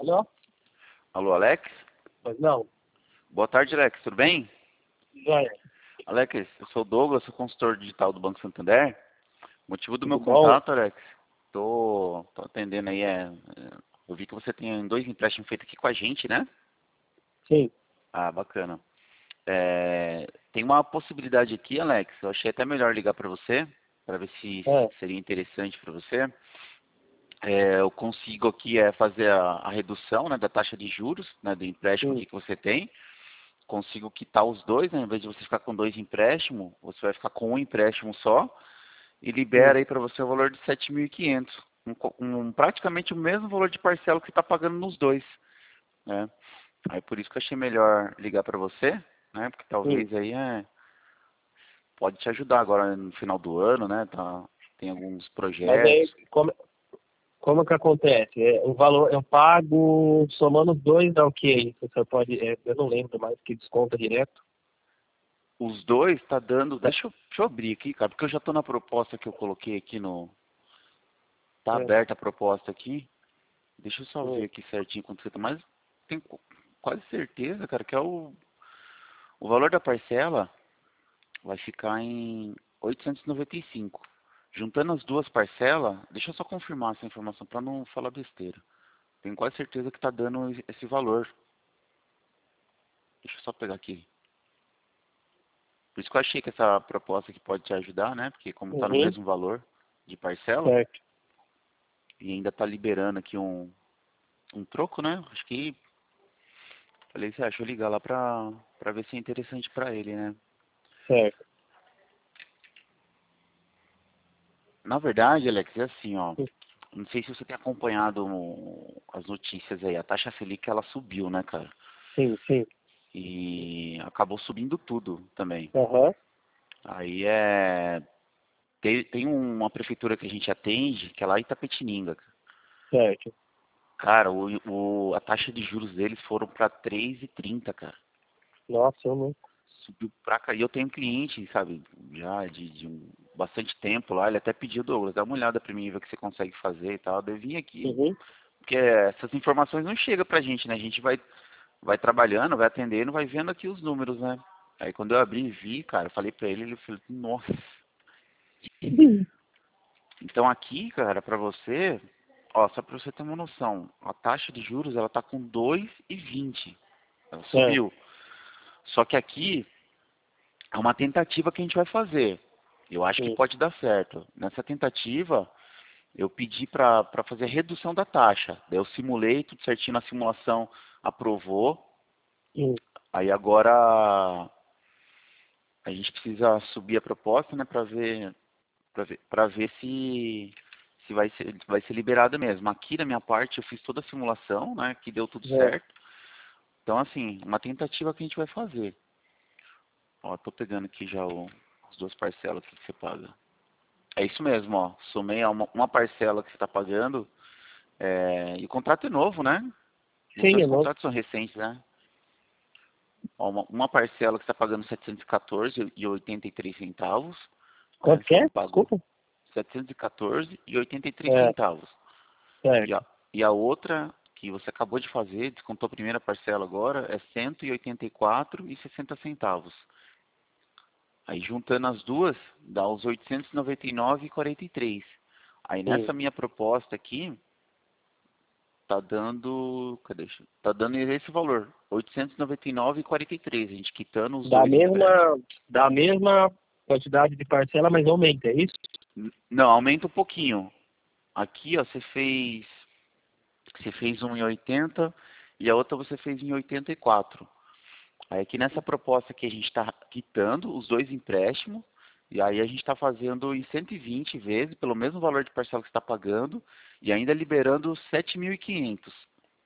Alô? Alô, Alex? Pois não? Boa tarde, Alex. Tudo bem? Joia. Alex, eu sou o Douglas, sou consultor digital do Banco Santander. O motivo do meu Tudo bom? contato, Alex, tô atendendo aí, eu vi que você tem 2 empréstimos feitos aqui com a gente, né? Sim. Ah, bacana. Tem uma possibilidade aqui, Alex, eu achei até melhor ligar para você, para ver se É. seria interessante para você. Eu consigo aqui fazer a redução, né, da taxa de juros, né, do empréstimo Sim. aqui que você tem. Consigo quitar os dois, né? Em vez de você ficar com 2 empréstimos, você vai ficar com um empréstimo só e Sim. libera aí para você o valor de 7.500, praticamente o mesmo valor de parcela que você está pagando nos dois, né? Aí por isso que eu achei melhor ligar para você, né? Porque Sim. talvez aí pode te ajudar agora no final do ano, né? Tem alguns Mas aí, projetos. como que acontece? O valor eu pago somando os dois dá o quê? Você pode, eu não lembro mais que desconta direto. Os dois tá dando. Deixa eu abrir aqui, cara, porque eu já tô na proposta que eu coloquei aqui no. Tá É. aberta a proposta aqui. Deixa eu só ver Hum. aqui certinho quanto você tá. Mas tenho quase certeza, cara, que o valor da parcela vai ficar em 895. Juntando as duas parcelas, deixa eu só confirmar essa informação para não falar besteira. Tenho quase certeza que tá dando esse valor. Deixa eu só pegar aqui. Por isso que eu achei que essa proposta aqui pode te ajudar, né? Porque como tá no Uhum. mesmo valor de parcela Certo. e ainda tá liberando aqui um troco, né? Acho que falei, deixa eu ligar lá pra ver se é interessante pra ele, né? Certo. Na verdade, Alex, é assim, ó. Sim. Não sei se você tem acompanhado as notícias aí. A taxa Selic, ela subiu, né, cara? Sim. Sim. E acabou subindo tudo também. Aham. Aí tem uma prefeitura que a gente atende, que é lá em Itapetininga. Certo. Cara, a taxa de juros deles foram pra 3,30, cara. Nossa, eu não. Subiu pra cá. E eu tenho um cliente, sabe, já de bastante tempo lá. Ele até pediu, Douglas, dá uma olhada pra mim, ver o que você consegue fazer e tal. Daí eu vim aqui. Uhum. Porque essas informações não chegam pra gente, né? A gente vai trabalhando, vai atendendo, vai vendo aqui os números, né? Aí quando eu abri e vi, cara, eu falei pra ele, ele falou, nossa. Então aqui, cara, pra você, ó, só pra você ter uma noção, a taxa de juros, ela tá com 2,20. Ela É. subiu. Só que aqui é uma tentativa que a gente vai fazer. Eu acho que Sim. pode dar certo. Nessa tentativa, eu pedi pra fazer a redução da taxa. Daí eu simulei tudo certinho na simulação, aprovou. Sim. Aí agora a gente precisa subir a proposta, né, para ver se vai ser liberada mesmo. Aqui da minha parte eu fiz toda a simulação, né, que deu tudo É. certo. Então assim, uma tentativa que a gente vai fazer. Ó, tô pegando aqui já as duas parcelas que você paga. É isso mesmo, ó. Somei a uma parcela que você está pagando. E o contrato é novo, né? Os Sim, dois eu não. contratos são recentes, né? Ó, uma parcela que você está pagando 714,83 centavos. Aí Quanto que é? foram pagos Desculpa. 714,83 É. centavos. E Certo. a outra que você acabou de fazer, descontou a primeira parcela agora, é 184,60 centavos. Aí juntando as duas, dá os 899,43. Aí Sim. nessa minha proposta aqui, tá dando, cadê? Tá dando esse valor, 899,43, a gente quitando os Da dois empréstimos. mesma, da mesma quantidade de parcela, mas aumenta, é isso? Não, aumenta um pouquinho. Aqui, ó, você fez um em 80 e a outra você fez em 84. Aí aqui nessa proposta que a gente está quitando os dois empréstimos, e aí a gente está fazendo em 120 vezes, pelo mesmo valor de parcela que você está pagando, e ainda liberando 7.500.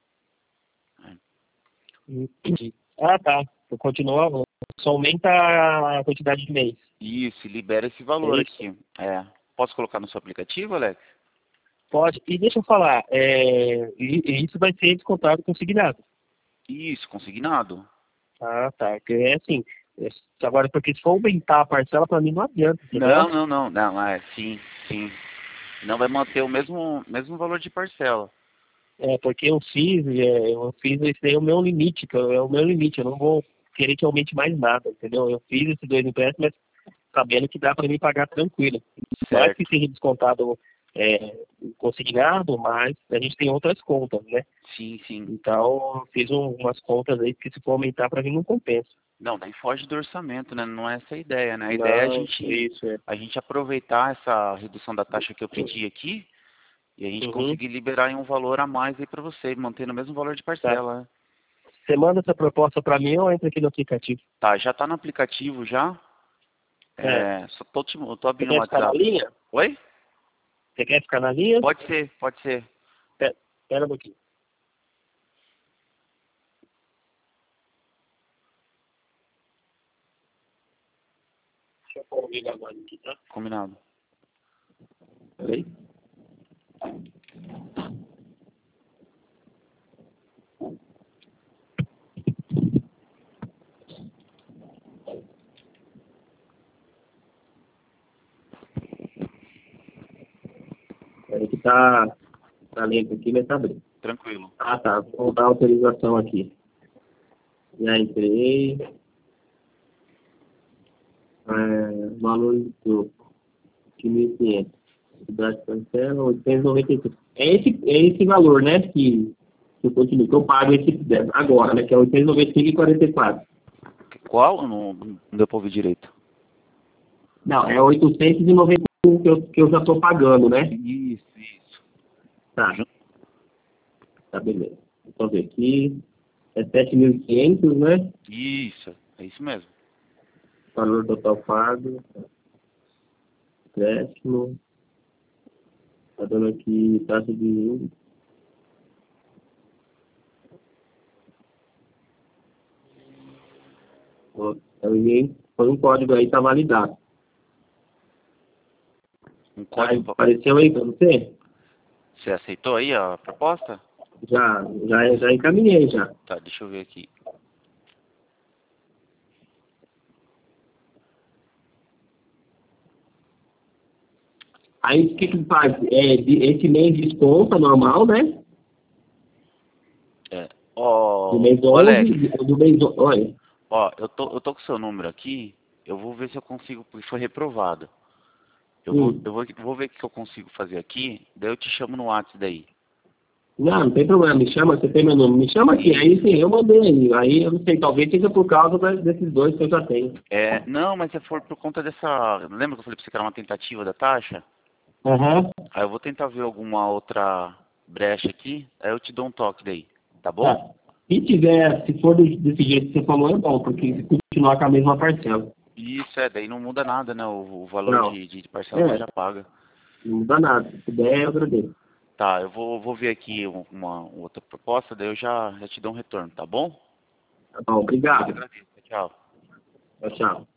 Entendi. Ah, tá. Continua, só aumenta a quantidade de mês. Isso, libera esse É valor isso? aqui. Posso colocar no seu aplicativo, Alex? Pode. E deixa eu falar, e isso vai ser descontado consignado. Isso, consignado. Ah, tá. Porque é assim, agora, porque se for aumentar a parcela, para mim não adianta, entendeu? Não, sim, sim. Não vai manter o mesmo valor de parcela. porque eu fiz esse daí é o meu limite, é o meu limite, eu não vou querer que aumente mais nada, entendeu? Eu fiz esses 2 empréstimos, mas sabendo que dá para me pagar tranquilo. Mais que Certo. seja descontado consignado, mas a gente tem outras contas, né? Sim, sim. Então, eu fiz umas contas aí que se for aumentar para mim não compensa. Não, daí foge do orçamento, né? Não é essa a ideia, né? A ideia é Não, isso é. a gente aproveitar essa redução da taxa que eu pedi aqui e a gente Uhum, conseguir liberar em um valor a mais aí para você, mantendo o mesmo valor de tá. parcela, né? Você manda essa proposta para mim ou entra aqui no aplicativo? Tá, já tá no aplicativo já. É. Só eu tô Você abrindo o quer ficar na WhatsApp. linha? Oi? Você quer ficar na linha? Pode ser, pode ser. Espera um pouquinho. Deixa eu pôr o gravando aqui, tá? Combinado. Peraí. Peraí que tá lento aqui, mas tá abrindo. Tranquilo. Ah, tá. Vou dar autorização aqui. Já entrei. Valor do 1.500. Cidade cancela, 895. É esse valor, né? Que eu continuo, que eu pago agora, né? Que é 895,44. Qual? Não deu pra ouvir direito. Não, é 891 que eu já estou pagando, né? Isso, isso. Tá, tá, beleza. Vamos ver aqui. É 7.500, né? Isso, é isso mesmo. Valor total pago. Décimo. Tá dando aqui taxa de juros. Ó, eu enviei, foi um código aí, tá validado. Um Aí, código. apareceu aí pra você? Você aceitou aí a proposta? Já encaminhei já. Tá, deixa eu ver aqui. Aí o que faz? Esse mês desconta normal, né? É. Do Ó, mês ô Alex, 11, do mês... Olha. ó, eu tô com o seu número aqui. Eu vou ver se eu consigo, porque foi reprovado. Hum. Vou ver o que eu consigo fazer aqui. Daí eu te chamo no WhatsApp daí. Não tem problema. Me chama, você tem meu nome. Me chama aqui. Aí Isso. sim, eu mandei aí. Aí eu não sei, talvez seja por causa desses dois que eu já tenho. Não, mas se for por conta dessa. Lembra que eu falei pra você que era uma tentativa da taxa? Aham. Aí eu vou tentar ver alguma outra brecha aqui. Aí eu te dou um toque daí. Tá bom? Tá. Se for desse jeito que você falou, é bom, porque se continuar com a mesma parcela. Isso, daí não muda nada, né? O valor Não. de parcela você já paga. Não muda nada. Se puder, eu agradeço. Tá, eu vou ver aqui uma outra proposta, daí eu já te dou um retorno, tá bom? Tá bom, Eu que obrigado. agradeço. Tchau. Tchau, tchau.